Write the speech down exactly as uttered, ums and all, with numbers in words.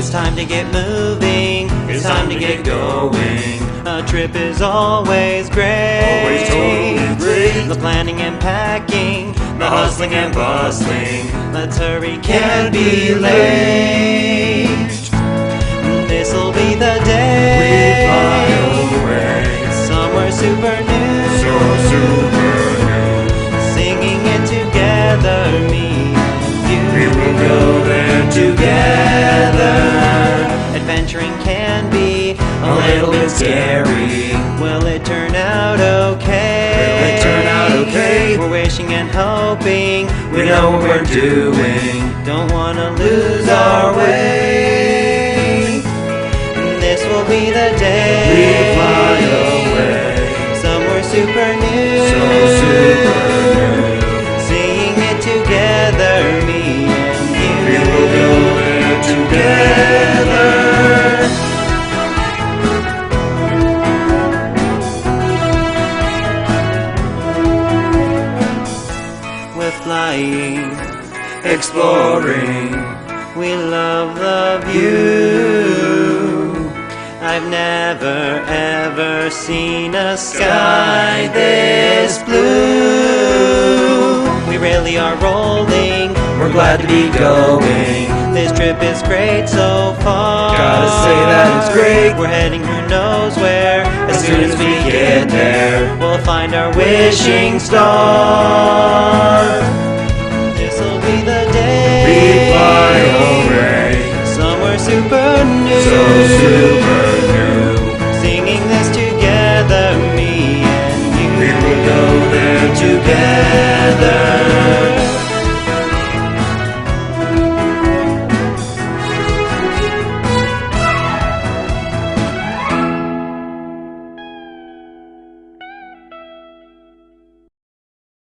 It's time to get moving. It's time to get going. A trip is always great. Always totally great. The planning and packing, The hustling and bustling. let's hurry, can't be late. This'll be the day. We fly away. Somewhere super new. So super new. Singing it together, me and you. We will go there together. Adventuring can be a little bit scary. Will it turn out okay? Will it turn out okay? We're wishing and hoping We know what we're doing. Don't wanna lose our way. This will be the day. We fly away. Somewhere super new. So super new. Seeing it together, me and you. We will go there together. We're flying, Exploring. we love the view. I've never ever seen a sky this blue. We really are rolling, We're glad to be going. this trip is great so far. Gotta say that it's great. We're heading who knows where. As soon as we get there, we'll find our wishing star. This'll be the day. we fly away. Somewhere super new. So super new. Singing this together, me and you. We will go there together.